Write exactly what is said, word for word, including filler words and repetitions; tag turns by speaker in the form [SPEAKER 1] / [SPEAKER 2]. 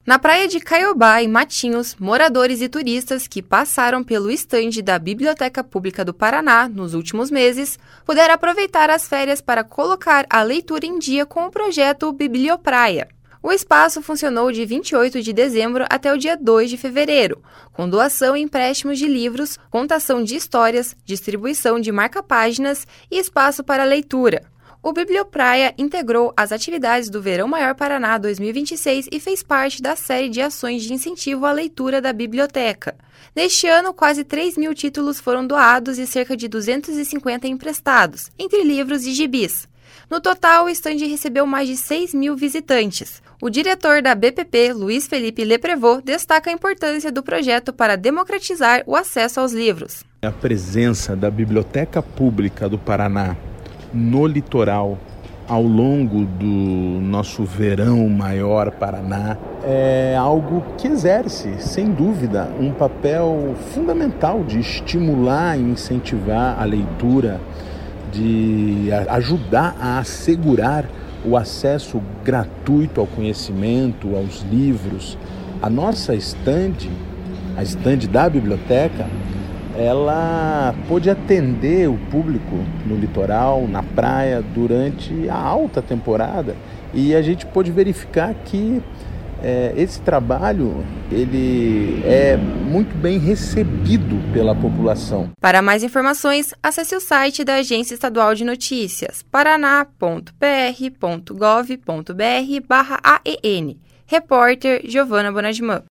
[SPEAKER 1] Na praia de Caiobá, em Matinhos, moradores e turistas que passaram pelo estande da Biblioteca Pública do Paraná nos últimos meses puderam aproveitar as férias para colocar a leitura em dia com o projeto Bibliopraia. O espaço funcionou de vinte e oito de dezembro até o dia dois de fevereiro, com doação e empréstimos de livros, contação de histórias, distribuição de marca-páginas e espaço para leitura. O Bibliopraia integrou as atividades do Verão Maior Paraná dois mil e vinte e seis e fez parte da série de ações de incentivo à leitura da biblioteca. Neste ano, quase três mil títulos foram doados e cerca de duzentos e cinquenta emprestados, entre livros e gibis. No total, o estande recebeu mais de seis mil visitantes. O diretor da B P P, Luiz Felipe Leprevot, destaca a importância do projeto para democratizar o acesso aos livros.
[SPEAKER 2] A presença da Biblioteca Pública do Paraná no litoral, ao longo do nosso Verão Maior Paraná, é algo que exerce, sem dúvida, um papel fundamental de estimular e incentivar a leitura, de ajudar a assegurar o acesso gratuito ao conhecimento, aos livros. A nossa estande, a estande da biblioteca, ela pôde atender o público no litoral, na praia, durante a alta temporada, e a gente pôde verificar que é, esse trabalho ele é muito bem recebido pela população.
[SPEAKER 1] Para mais informações, acesse o site da Agência Estadual de Notícias, paraná ponto p r ponto gov ponto b r barra A E N. Repórter Giovana Bonadimã.